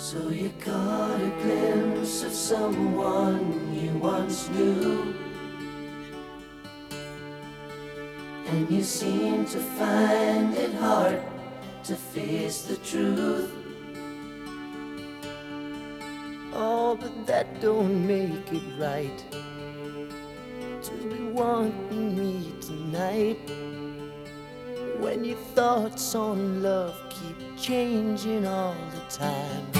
So you caught a glimpse of someone you once knew, and you seem to find it hard to face the truth. Oh, but that don't make it right to be wanting me tonight, when your thoughts on love keep changing all the time.